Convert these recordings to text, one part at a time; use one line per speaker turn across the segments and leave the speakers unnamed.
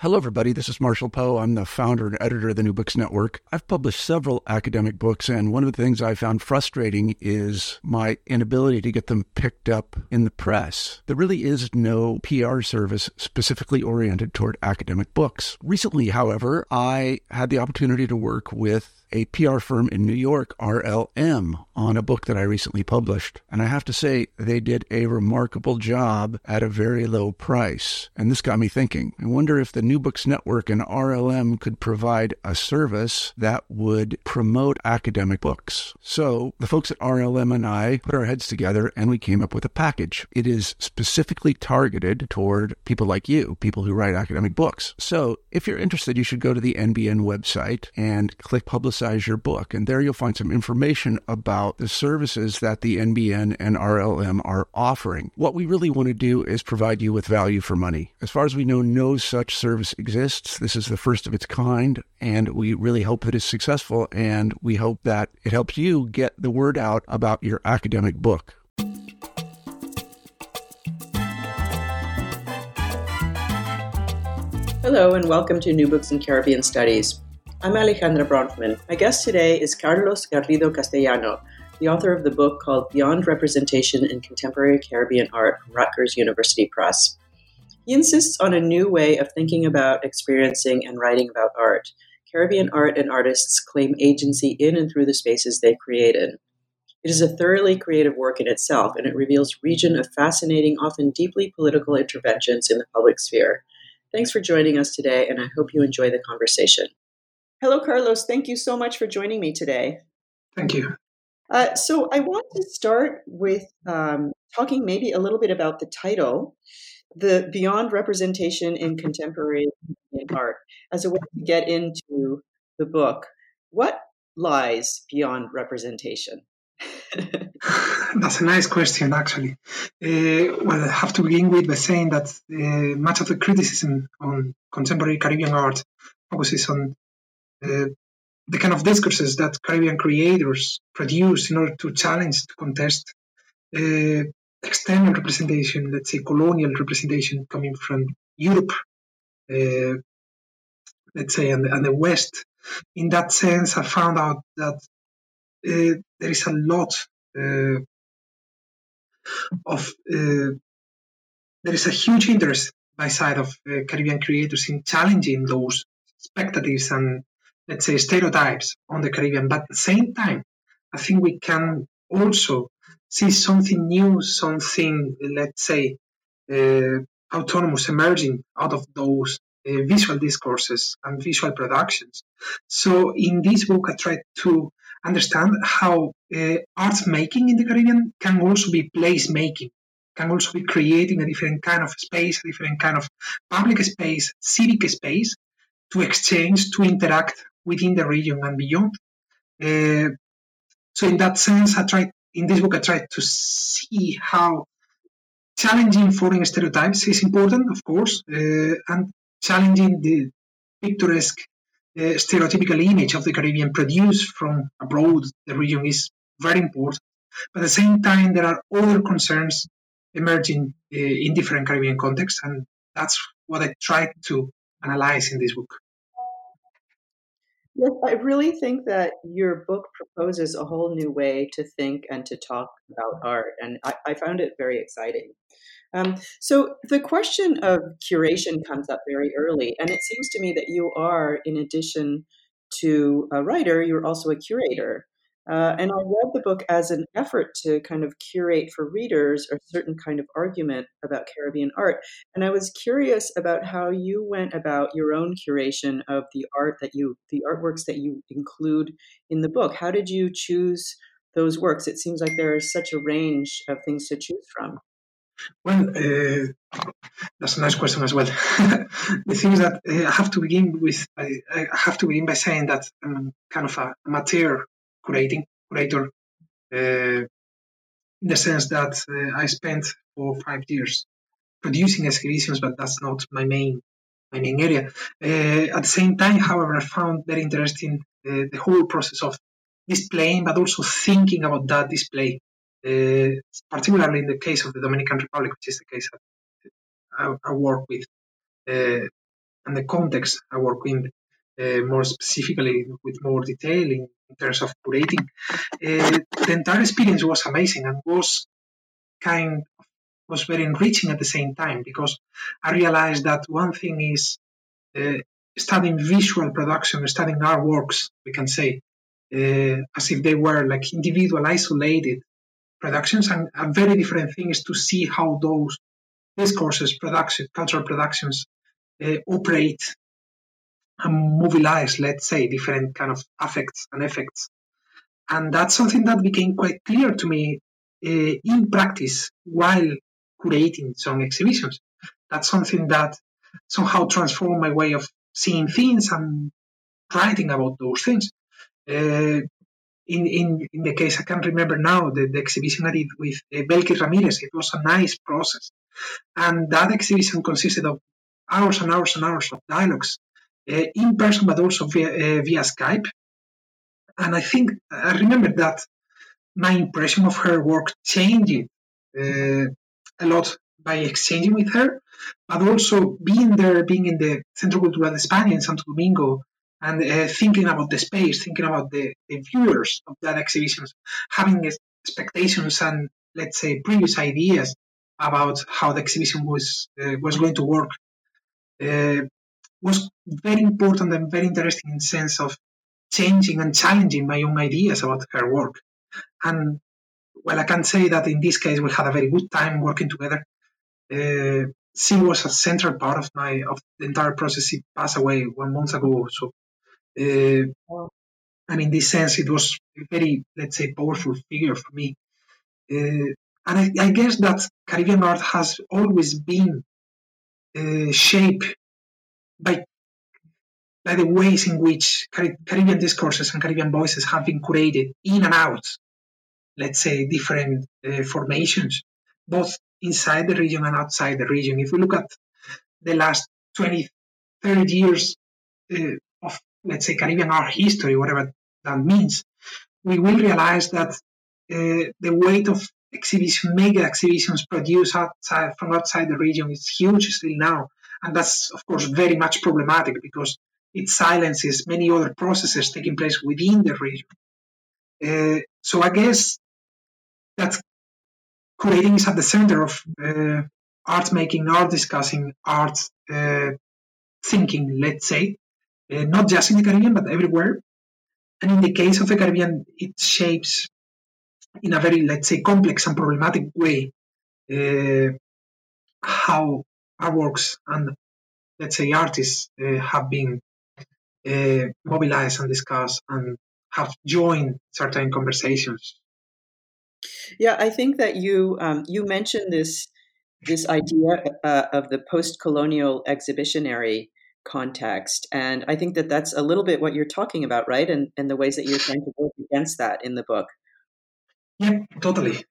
Hello, everybody. This is Marshall Poe. I'm the founder and editor of the New Books Network. I've published several academic books, and one of the things I found frustrating is my inability to get them picked up in the press. There really is no PR service specifically oriented toward academic books. Recently, however, I had the opportunity to work with a PR firm in New York, RLM, on a book that I recently published. And I have to say, they did a remarkable job at a very low price. And this got me thinking. I wonder if the New Books Network and RLM could provide a service that would promote academic books. So the folks at RLM and I put our heads together and we came up with a package. It is specifically targeted toward people like you, people who write academic books. So if you're interested, you should go to the NBN website and click Publicize Your Book. And there you'll find some information about the services that the NBN and RLM are offering. What we really want to do is provide you with value for money. As far as we know, no such service exists. This is the first of its kind, and we really hope that it's successful, and we hope that it helps you get the word out about your academic book.
Hello, and welcome to New Books in Caribbean Studies. I'm Alejandra Bronfman. My guest today is Carlos Garrido Castellano, the author of the book called Beyond Representation in Contemporary Caribbean Art from Rutgers University Press. He insists on a new way of thinking about, experiencing, and writing about art. Caribbean art and artists claim agency in and through the spaces they created. It is a thoroughly creative work in itself, and it reveals a region of fascinating, often deeply political interventions in the public sphere. Thanks for joining us today, and I hope you enjoy the conversation. Hello, Carlos. Thank you so much for joining me today.
Thank you.
So I want to start with talking maybe a little bit about the title, the Beyond Representation in Contemporary Art, as a way to get into the book. What lies beyond representation?
That's a nice question, actually. Well, I have to begin with by saying that much of the criticism on contemporary Caribbean art focuses on the kind of discourses that Caribbean creators produce in order to challenge, to contest external representation, let's say colonial representation coming from Europe, let's say, and the West. In that sense, I found out that there is a lot there is a huge interest by side of Caribbean creators in challenging those expectations and, let's say, stereotypes on the Caribbean. But at the same time, I think we can also see something new, something, let's say, autonomous emerging out of those visual discourses and visual productions. So in this book, I tried to understand how art making in the Caribbean can also be place making, can also be creating a different kind of space, a different kind of public space, civic space to exchange, to interact within the region and beyond. So in that sense, in this book, I tried to see how challenging foreign stereotypes is important, of course, and challenging the picturesque stereotypical image of the Caribbean produced from abroad, the region, is very important. But at the same time, there are other concerns emerging in different Caribbean contexts, and that's what I tried to analyze in this book.
Yes, I really think that your book proposes a whole new way to think and to talk about art, and I found it very exciting. So the question of curation comes up very early, and it seems to me that you are, in addition to a writer, you're also a curator. And I read the book as an effort to kind of curate for readers a certain kind of argument about Caribbean art. And I was curious about how you went about your own curation of the artworks that you include in the book. How did you choose those works? It seems like there is such a range of things to choose from.
Well, that's a nice question as well. The thing is that I have to begin by saying that I'm kind of a amateur curator, in the sense that I spent 4 or 5 years producing exhibitions, but that's not my main area. At the same time, however, I found very interesting the whole process of displaying, but also thinking about that display. Particularly in the case of the Dominican Republic, which is the case I work with and the context I work in, more specifically with more detail in terms of curating. The entire experience was amazing and was very enriching at the same time, because I realized that one thing is studying visual production, studying artworks, we can say, as if they were like individual, isolated productions, and a very different thing is to see how those discourses, cultural productions operate and mobilize, let's say, different kind of affects and effects. And that's something that became quite clear to me in practice while curating some exhibitions. That's something that somehow transformed my way of seeing things and writing about those things. In the case, I can remember now the exhibition I did with Belkis Ramirez. It was a nice process. And that exhibition consisted of hours and hours and hours of dialogues, in person, but also via Skype. And I remember that my impression of her work changed a lot by exchanging with her, but also being there, being in the Centro Cultural de España in Santo Domingo, and thinking about the space, thinking about the viewers of that exhibition, having expectations and, let's say, previous ideas about how the exhibition was going to work, was very important and very interesting in the sense of changing and challenging my own ideas about her work. And well, I can say that in this case we had a very good time working together. She was a central part of the entire process. She passed away 1 month ago, so and in this sense it was a very, let's say, powerful figure for me. And I guess that Caribbean art has always been shaped by the ways in which Caribbean discourses and Caribbean voices have been curated in and out, let's say, different formations, both inside the region and outside the region. If we look at the last 20, 30 years of, let's say, Caribbean art history, whatever that means, we will realize that the weight of mega exhibitions produced from outside the region is huge still now. And that's, of course, very much problematic because it silences many other processes taking place within the region. So I guess that curating is at the center of art making, art discussing, art thinking, let's say, not just in the Caribbean, but everywhere. And in the case of the Caribbean, it shapes in a very, let's say, complex and problematic way how artworks and, let's say, artists have been mobilized and discussed and have joined certain conversations.
Yeah, I think that you mentioned this idea of the post-colonial exhibitionary context, and I think that that's a little bit what you're talking about, right? And the ways that you're trying to work against that in the book.
Yeah, totally.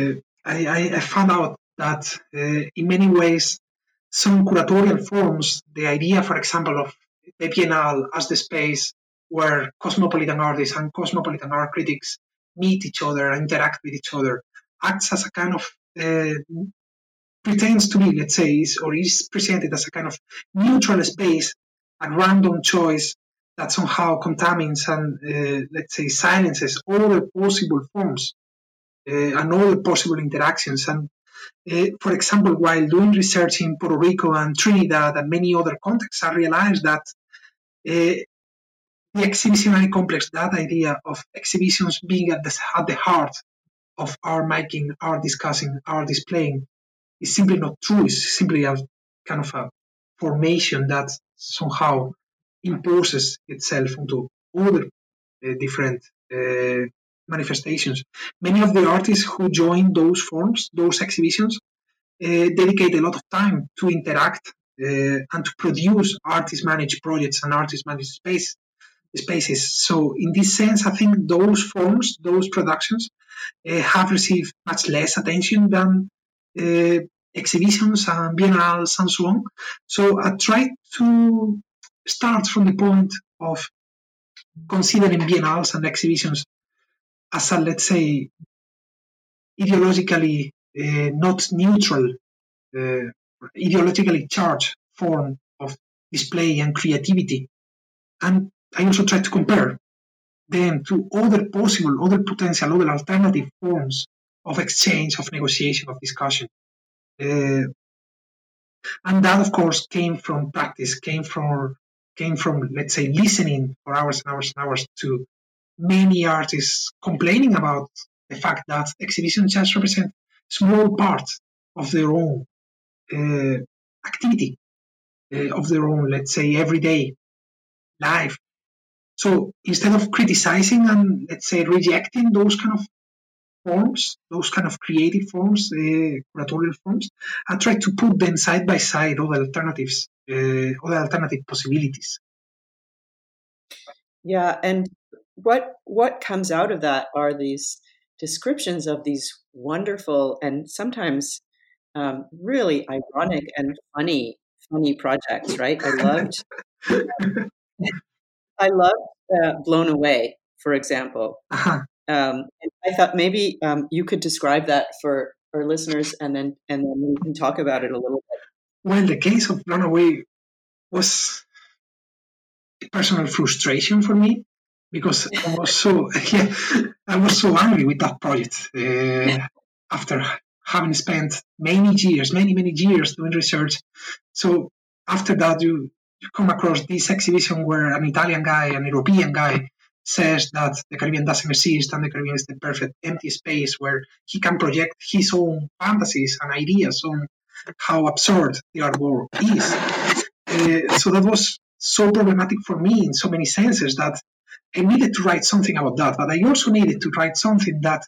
I found out that in many ways, some curatorial forms, the idea, for example, of the Biennale as the space where cosmopolitan artists and cosmopolitan art critics meet each other, interact with each other, acts as a kind of, pretends to be, let's say, is presented as a kind of neutral space, a random choice that somehow contamines and, let's say, silences all the possible forms and all the possible interactions. And for example, while doing research in Puerto Rico and Trinidad and many other contexts, I realized that the exhibitionary complex, that idea of exhibitions being at the heart of art making, art discussing, art displaying, is simply not true. It's simply a kind of a formation that somehow imposes itself into other different manifestations. Many of the artists who join those forms, those exhibitions, dedicate a lot of time to interact and to produce artist-managed projects and artist-managed spaces. So in this sense, I think those forms, those productions, have received much less attention than exhibitions and biennales and so on. So I tried to start from the point of considering biennales and exhibitions as a, let's say, ideologically not neutral, ideologically charged form of display and creativity. And I also try to compare them to other potential, other alternative forms of exchange, of negotiation, of discussion. And that, of course, came from practice, came from, let's say, listening for hours and hours and hours to many artists complaining about the fact that exhibitions just represent small parts of their own activity, of their own, let's say, everyday life. So instead of criticizing and, let's say, rejecting those kind of forms, those kind of creative forms, curatorial forms, I try to put them side by side, other alternatives, other alternative possibilities.
Yeah, and what comes out of that are these descriptions of these wonderful and sometimes really ironic and funny projects, right? I loved Blown Away, for example.
Uh-huh.
And I thought maybe you could describe that for our listeners, and then we can talk about it a little bit.
Well, the case of Blown Away was a personal frustration for me, because I was so angry with that project after having spent many years doing research. So after that, you come across this exhibition where an Italian guy, an European guy, says that the Caribbean doesn't exist and the Caribbean is the perfect empty space where he can project his own fantasies and ideas on how absurd the art world is. So that was so problematic for me in so many senses that I needed to write something about that, but I also needed to write something that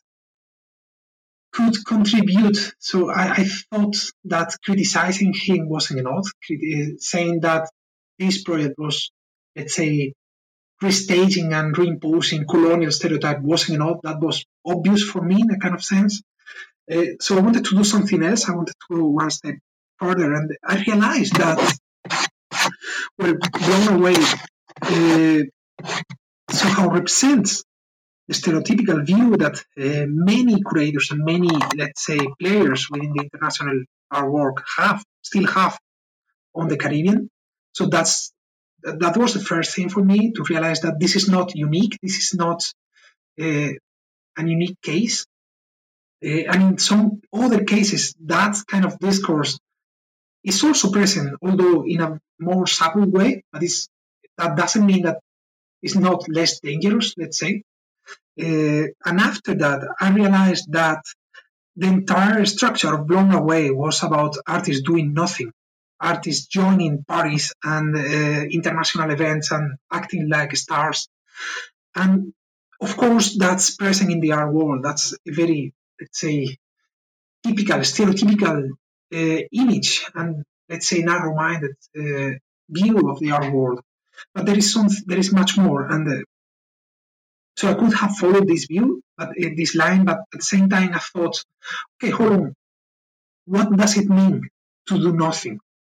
could contribute. So I thought that criticizing him wasn't enough, saying that this project was, let's say, restaging and reimposing colonial stereotype wasn't enough. That was obvious for me in a kind of sense. So I wanted to do something else. I wanted to go one step further, and I realized that, well, Blown Away somehow represents the stereotypical view that many curators and many, let's say, players within the international art work still have on the Caribbean. So that was the first thing for me, to realize that this is not unique. This is not an unique case. And in some other cases, that kind of discourse is also present, although in a more subtle way. But that doesn't mean that it's not less dangerous, let's say. And after that, I realized that the entire structure of Blown Away was about artists doing nothing, artists joining parties and international events and acting like stars. And of course, that's present in the art world. That's a very, let's say, stereotypical image and, let's say, narrow-minded view of the art world. But there is much more. And so I could have followed this view, this line, but at the same time I thought, okay, hold on. What does it mean to do nothing?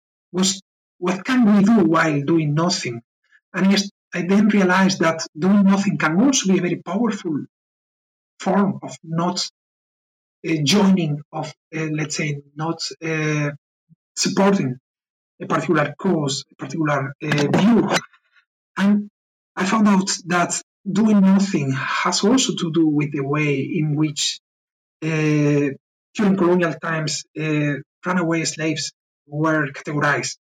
What can we do while doing nothing? And I then realized that doing nothing can also be a very powerful form of not joining, of, let's say, not supporting a particular cause, a particular view. And I found out that doing nothing has also to do with the way in which during colonial times runaway slaves were categorized,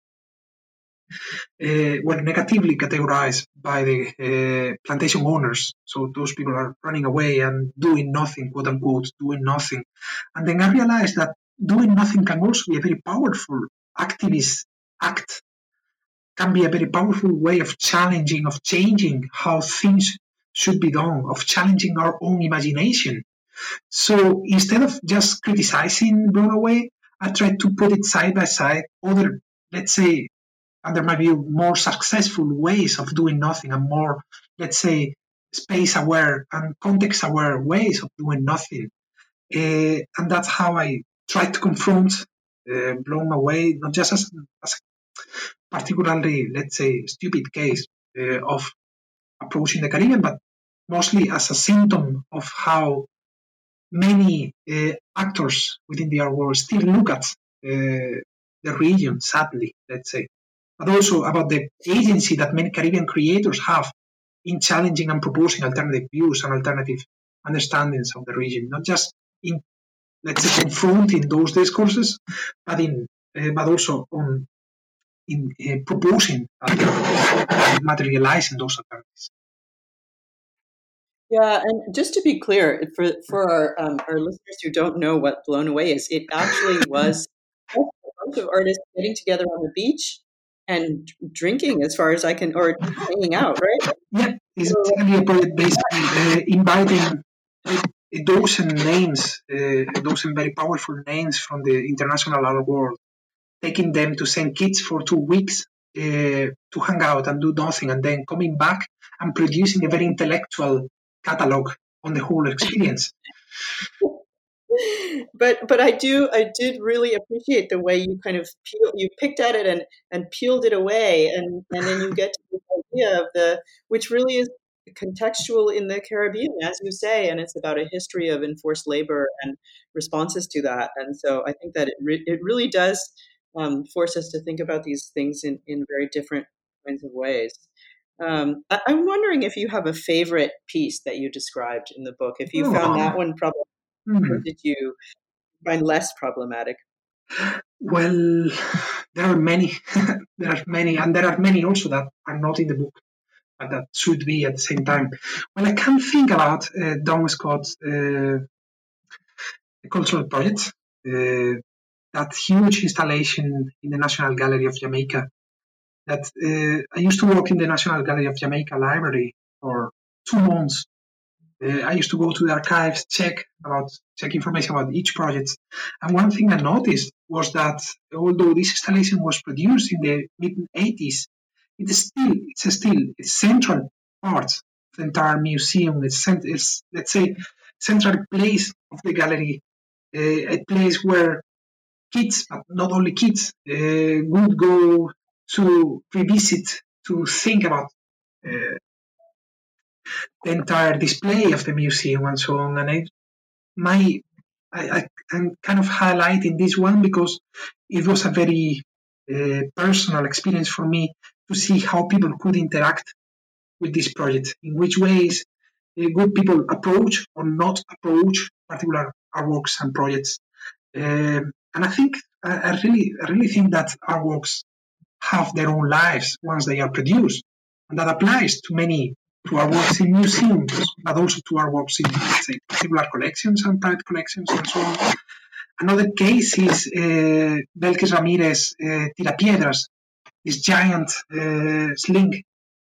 were negatively categorized by the plantation owners. So those people are running away and doing nothing, quote unquote, doing nothing. And then I realized that doing nothing can also be a very powerful activist act, can be a very powerful way of challenging, of changing how things should be done, of challenging our own imagination. So instead of just criticizing Blown Away, I tried to put it side by side other, let's say, under my view, more successful ways of doing nothing and more, let's say, space-aware and context-aware ways of doing nothing. And that's how I tried to confront Blown Away, not just as a particularly, let's say, stupid case of approaching the Caribbean, but mostly as a symptom of how many actors within the art world still look at the region, sadly, let's say. but also about the agency that many Caribbean creators have in challenging and proposing alternative views and alternative understandings of the region, not just in, let's say, confronting those discourses, but also in proposing alternatives and materializing those alternatives.
Yeah, and just to be clear, for our listeners who don't know what Blown Away is, it actually was a bunch of artists getting together on the beach and drinking, as far as I can, or hanging out, right?
Yeah, it's exactly a project basically inviting a dozen names, a dozen very powerful names from the international art world, taking them to St. Kitts for 2 weeks to hang out and do nothing, and then coming back and producing a very intellectual catalog on the whole experience.
But I did really appreciate the way you kind of you picked at it and peeled it away, and then you get to this idea of which really is contextual in the Caribbean, as you say, and it's about a history of enforced labor and responses to that. And so I think that it really does force us to think about these things in very different kinds of ways. I'm wondering if you have a favorite piece that you described in the book. If you found that one probably. Or did you find less problematic?
Well, there are many. There are many, and there are many also that are not in the book, but that should be at the same time. Well, I can think about Don Scott's cultural project, that huge installation in the National Gallery of Jamaica. That I used to work in the National Gallery of Jamaica library for 2 months. I used to go to the archives, check information about each project. And one thing I noticed was that although this installation was produced in the mid-80s, it's still a central part of the entire museum. It's let's say, central place of the gallery, a place where kids, but not only kids, would go to revisit, to think about the entire display of the museum and so on. And I'm kind of highlighting this one because it was a very personal experience for me to see how people could interact with this project, in which ways good people approach or not approach particular artworks and projects. And I really think that artworks have their own lives once they are produced, and that applies to our works in museums, but also to our works in, let's say, particular collections and private collections and so on. Another case is Belkis Ramirez Tirapiedras, this giant sling.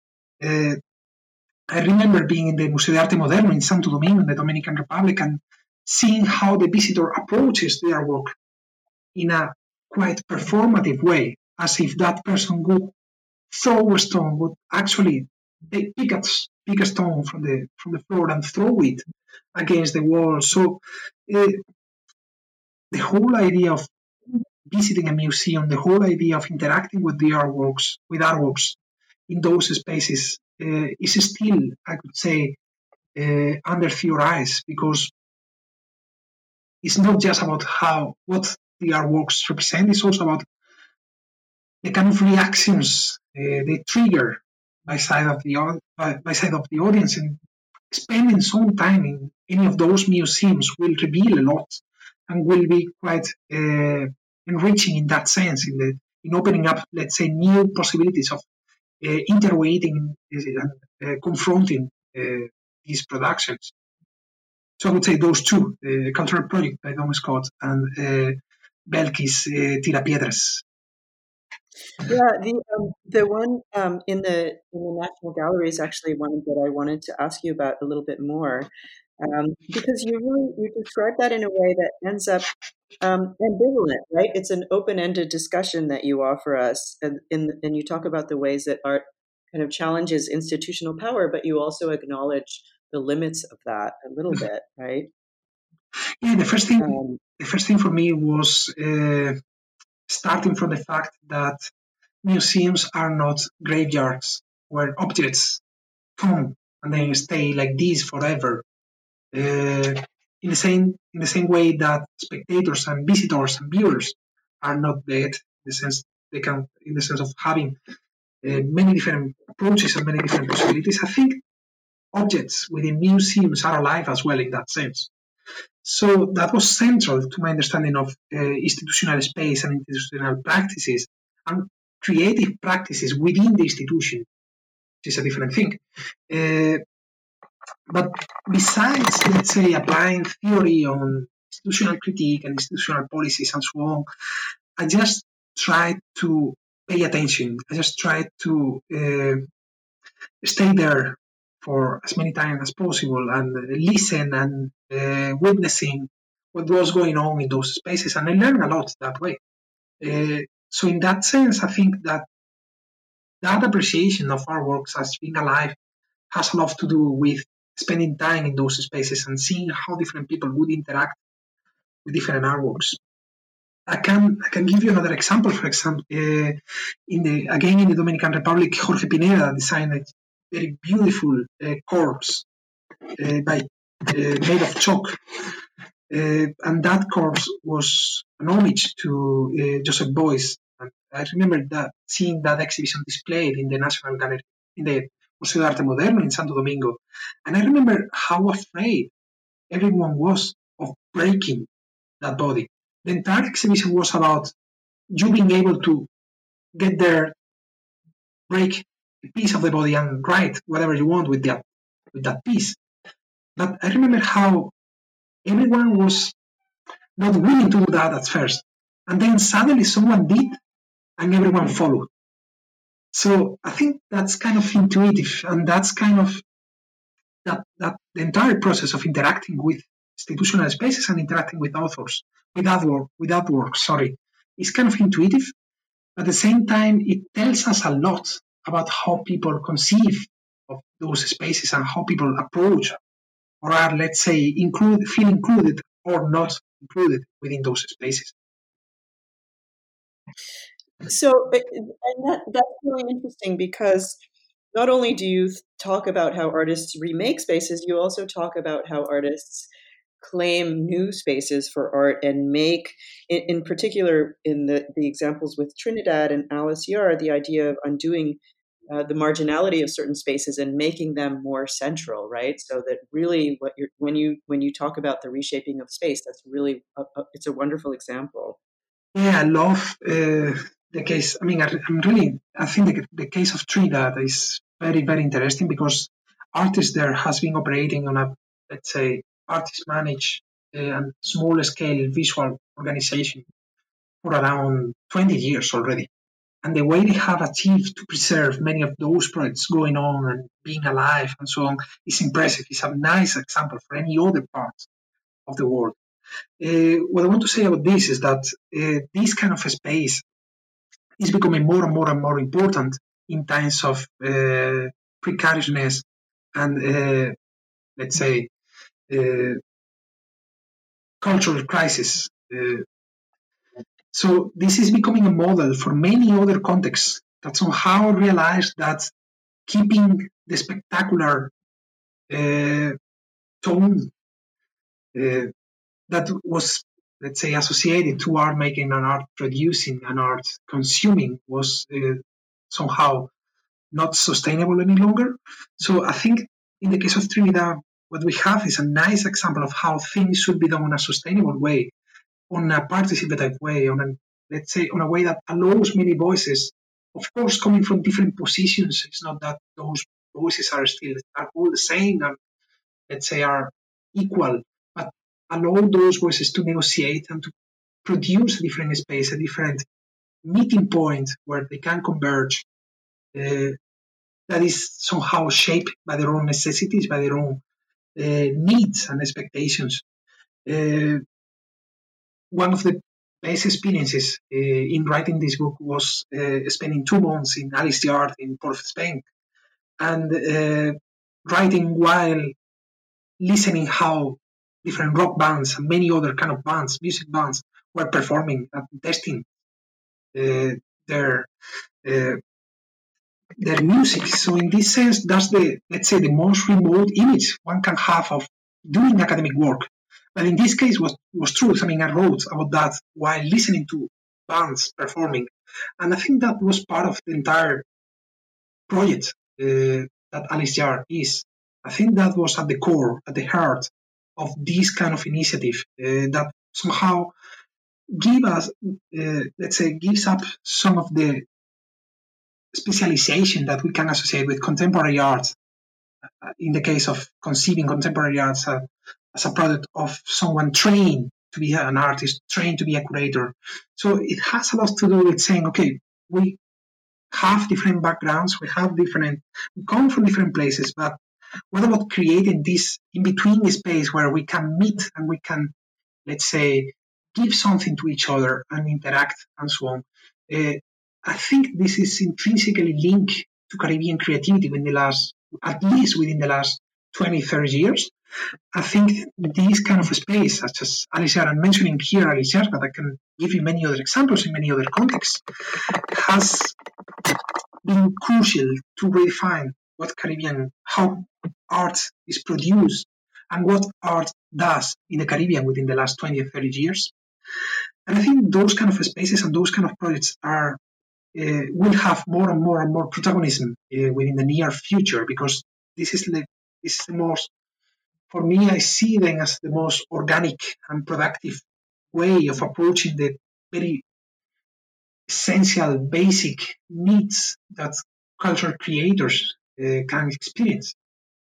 I remember being in the Museo de Arte Moderno in Santo Domingo in the Dominican Republic and seeing how the visitor approaches their work in a quite performative way, as if that person would throw a stone, would actually pick a stone from the floor and throw it against the wall. So the whole idea of visiting a museum, the whole idea of interacting with artworks in those spaces is still, I could say, under theorized, because it's not just about what the artworks represent, it's also about the kind of reactions they trigger by side of the audience. And spending some time in any of those museums will reveal a lot and will be quite enriching in that sense, in opening up, let's say, new possibilities of interweaving and confronting these productions. So I would say those two, Cultural Project by Don Scott and Belkis Tirapiedras.
Yeah, the one in the National Gallery is actually one that I wanted to ask you about a little bit more, because you describe that in a way that ends up ambivalent, right? It's an open-ended discussion that you offer us, and you talk about the ways that art kind of challenges institutional power, but you also acknowledge the limits of that a little bit, right?
Yeah, the first thing for me was starting from the fact that museums are not graveyards where objects come and then stay like this forever. In the same way that spectators and visitors and viewers are not dead, in the sense they can, in the sense of having many different approaches and many different possibilities. I think objects within museums are alive as well in that sense. So that was central to my understanding of institutional space and institutional practices and creative practices within the institution, which is a different thing. But besides, let's say, applying theory on institutional critique and institutional policies and so on, I just tried to pay attention. I just tried to stay there for as many times as possible and listen and witnessing what was going on in those spaces. And I learned a lot that way. So in that sense, I think that appreciation of artworks as being alive has a lot to do with spending time in those spaces and seeing how different people would interact with different artworks. I can give you another example. For example, in the Dominican Republic, Jorge Pineda designed a very beautiful corpse made of chalk, and that corpse was an homage to Joseph Beuys. And I remember seeing that exhibition displayed in the National Gallery, in the Museo de Arte Moderno in Santo Domingo, and I remember how afraid everyone was of breaking that body. The entire exhibition was about you being able to get there, break a piece of the body and write whatever you want with that piece. But I remember how everyone was not willing to do that at first. And then suddenly someone did and everyone followed. So I think that's kind of intuitive, and that's kind of that the entire process of interacting with institutional spaces and interacting with authors, with artwork, is kind of intuitive. At the same time, it tells us a lot about how people conceive of those spaces and how people approach or are, let's say, feel included or not included within those spaces.
So, and that's really interesting, because not only do you talk about how artists remake spaces, you also talk about how artists claim new spaces for art and make, in particular, in the examples with Trinidad and Alice Yar, the idea of undoing the marginality of certain spaces and making them more central, right? So that really, when you talk about the reshaping of space, that's really it's a wonderful example.
Yeah, I love the case. I mean, I think the case of Trinidad is very, very interesting, because artists there has been operating on a, let's say, artist managed and small scale visual organization for around 20 years already. And the way they have achieved to preserve many of those projects going on and being alive and so on is impressive. It's a nice example for any other part of the world. What I want to say about this is that this kind of space is becoming more and more and more important in times of precariousness and, let's say, cultural crisis. So this is becoming a model for many other contexts that somehow realize that keeping the spectacular tone that was, let's say, associated to art making and art producing and art consuming was somehow not sustainable any longer. So I think in the case of Trinidad, what we have is a nice example of how things should be done in a sustainable way, on a participative way, let's say, on a way that allows many voices, of course, coming from different positions. It's not that those voices are all the same and, let's say, are equal, but allow those voices to negotiate and to produce a different space, a different meeting point where they can converge, that is somehow shaped by their own necessities, by their own needs and expectations. One of the best experiences in writing this book was spending 2 months in Alice Yard in Port of Spain, and writing while listening how different rock bands and many other kind of bands, music bands, were performing and testing their music. So in this sense, that's let's say, the most remote image one can have of doing academic work. But in this case, was true. I mean, I wrote about that while listening to bands performing. And I think that was part of the entire project that Alice Jar is. I think that was at the core, at the heart of this kind of initiative that somehow gives up some of the specialization that we can associate with contemporary art. In the case of conceiving contemporary art as a product of someone trained to be an artist, trained to be a curator. So it has a lot to do with saying, okay, we have different backgrounds, we come from different places, but what about creating this in-between space where we can meet and we can, let's say, give something to each other and interact and so on. I think this is intrinsically linked to Caribbean creativity at least within the last 20, 30 years. I think this kind of a space, such as Alice Jar, I'm mentioning here Alice Jar, but I can give you many other examples in many other contexts, has been crucial to redefine how art is produced and what art does in the Caribbean within the last 20 or 30 years. And I think those kind of spaces and those kind of projects will have more and more and more protagonism within the near future, because this is the most, for me, I see them as the most organic and productive way of approaching the very essential, basic needs that cultural creators can experience.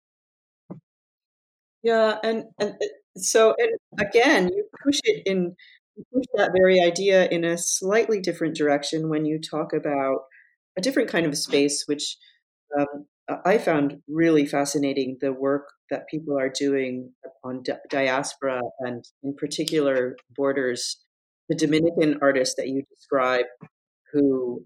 Yeah, and so again, you push that very idea in a slightly different direction when you talk about a different kind of space, which I found really fascinating, the work that people are doing on diaspora and in particular borders. The Dominican artist that you describe who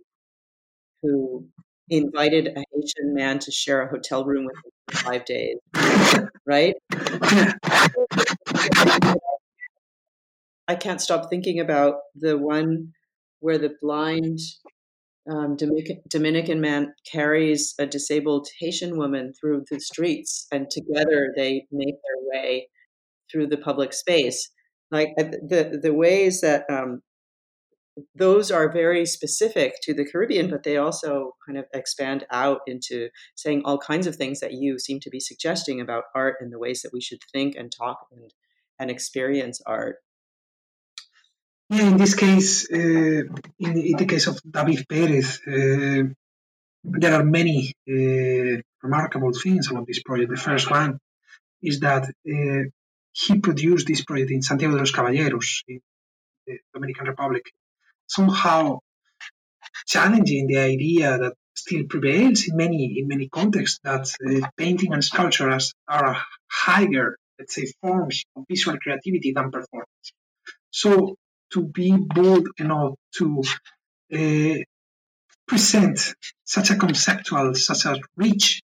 invited a Haitian man to share a hotel room with him for 5 days, right? I can't stop thinking about the one where the blind Dominican man carries a disabled Haitian woman through the streets, and together they make their way through the public space. Like the ways that those are very specific to the Caribbean, but they also kind of expand out into saying all kinds of things that you seem to be suggesting about art and the ways that we should think and talk and experience art.
Yeah, in this case, in the case of David Perez, there are many remarkable things about this project. The first one is that he produced this project in Santiago de los Caballeros, in the Dominican Republic, somehow challenging the idea that still prevails in many contexts, that painting and sculpture are higher, let's say, forms of visual creativity than performance. So to be bold enough to present such a conceptual, such a rich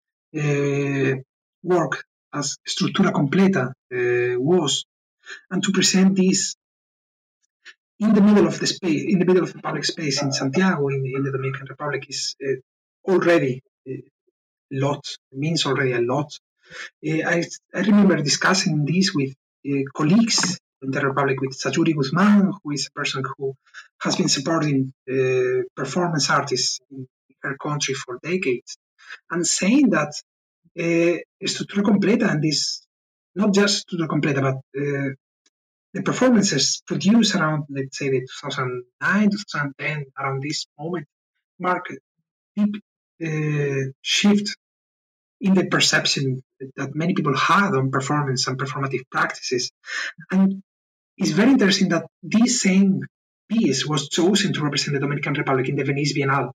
work as Estructura Completa was, and to present this in the middle of the space, in the middle of the public space in Santiago, in the Dominican Republic, is already a lot, means already a lot. I remember discussing this with colleagues in the Republic, with Sayuri Guzman, who is a person who has been supporting performance artists in her country for decades, and saying that Estructura Completa, and this, not just Estructura Completa, but the performances produced around, let's say, the 2009, 2010, around this moment, mark a deep shift in the perception that many people had on performance and performative practices. And it's very interesting that this same piece was chosen to represent the Dominican Republic in the Venice Biennale.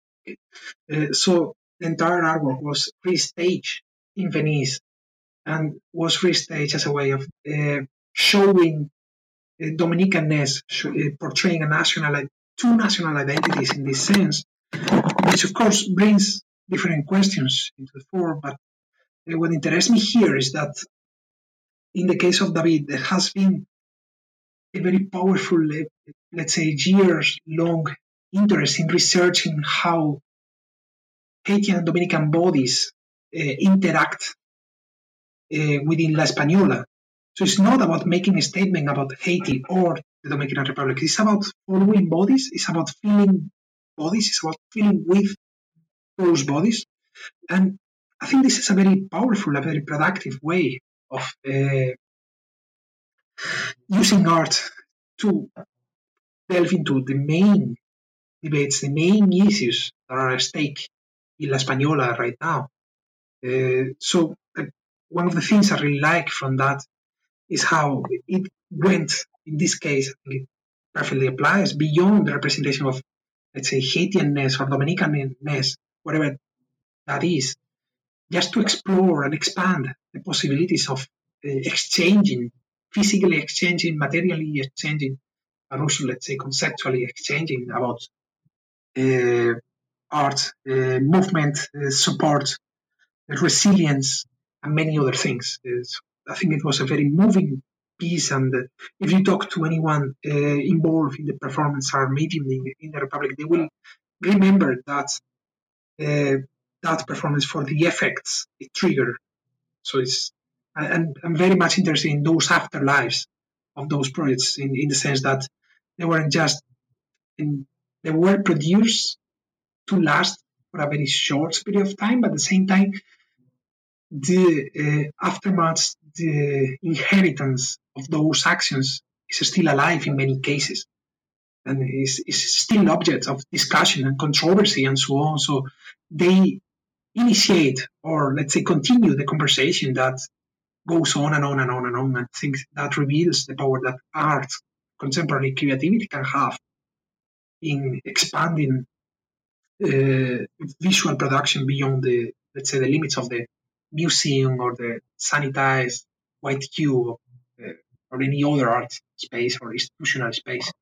So the entire artwork was restaged in Venice, and was restaged as a way of showing Dominicanness, portraying two national identities in this sense, which of course brings different questions into the fore. But what interests me here is that in the case of David, there has been a very powerful, let's say, years-long interest in researching how Haitian and Dominican bodies interact within La Española. So it's not about making a statement about Haiti or the Dominican Republic. It's about following bodies. It's about feeling bodies. It's about feeling with those bodies. And I think this is a very powerful, a very productive way of using art to delve into the main debates, the main issues that are at stake in La Española right now. So one of the things I really like from that is how it went, in this case, it perfectly applies beyond the representation of, let's say, Haitianness or Dominicanness, whatever that is, just to explore and expand the possibilities of exchanging, physically exchanging, materially exchanging, and also, let's say, conceptually exchanging about art, movement, support, resilience, and many other things. I think it was a very moving piece, and if you talk to anyone involved in the performance art medium in the Republic, they will remember that that performance for the effects it triggered. So I'm very much interested in those afterlives of those projects, in the sense that they weren't just they were produced to last for a very short period of time, but at the same time, the aftermath, the inheritance of those actions is still alive in many cases, and is still object of discussion and controversy and so on. So they initiate, or let's say continue, the conversation that goes on and on and on and on. And I think that reveals the power that art, contemporary creativity, can have in expanding visual production beyond the, let's say, the limits of the museum or the sanitized white cube or any other art space or institutional space.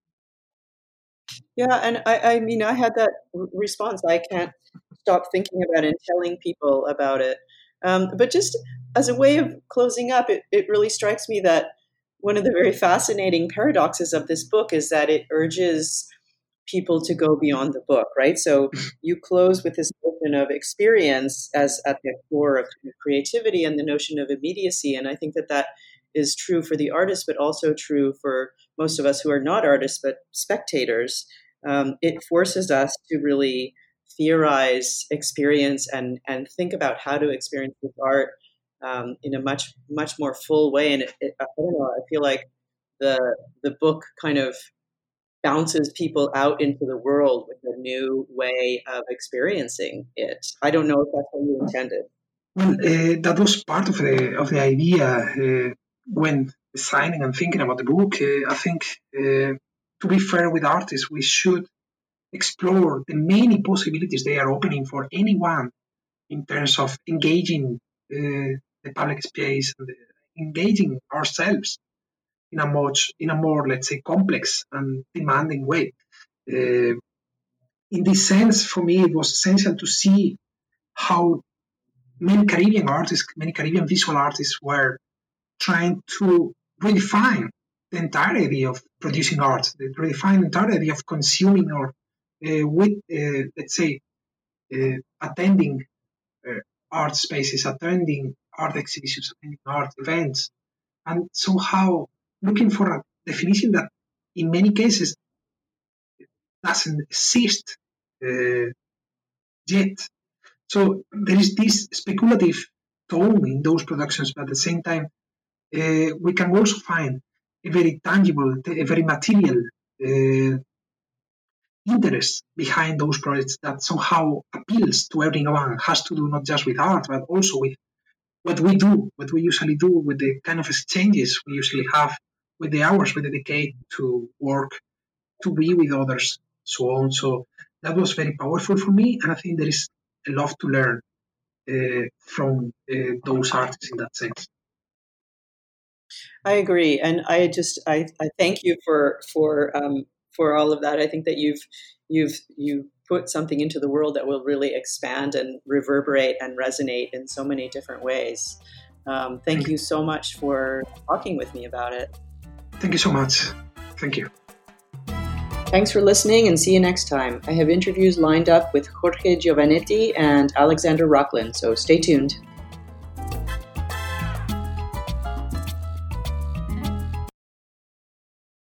Yeah, and I mean, I had that response. I can't stop thinking about it and telling people about it. But just as a way of closing up, it really strikes me that one of the very fascinating paradoxes of this book is that it urges people to go beyond the book, right? So you close with this notion of experience as at the core of creativity and the notion of immediacy. And I think that is true for the artist, but also true for most of us who are not artists, but spectators. It forces us to really theorize, experience, and think about how to experience this art in a much more full way. And I don't know, I feel like the book kind of bounces people out into the world with a new way of experiencing it. I don't know if that's what you intended.
Well, that was part of the idea when designing and thinking about the book. I think, to be fair with artists, we should explore the many possibilities they are opening for anyone in terms of engaging the public space and engaging ourselves in a more, let's say, complex and demanding way. In this sense, for me, it was essential to see how many Caribbean artists, many Caribbean visual artists were trying to redefine the entire idea of producing art, redefine the entire idea of consuming art with, let's say, attending art spaces, attending art exhibitions, attending art events, and somehow looking for a definition that in many cases doesn't exist yet. So there is this speculative tone in those productions, but at the same time, we can also find a very tangible, a very material interest behind those projects that somehow appeals to everyone. Has to do not just with art, but also with what we do, what we usually do, with the kind of exchanges we usually have, with the hours we dedicate to work, to be with others, so on. So that was very powerful for me, and I think there is a lot to learn from those artists in that sense.
I agree, and I thank you for all of that. I think that you've put something into the world that will really expand and reverberate and resonate in so many different ways. Thank you so much for talking with me about it.
Thank you so much. Thank you.
Thanks for listening, and see you next time. I have interviews lined up with Jorge Giovannetti and Alexander Rocklin, so stay tuned.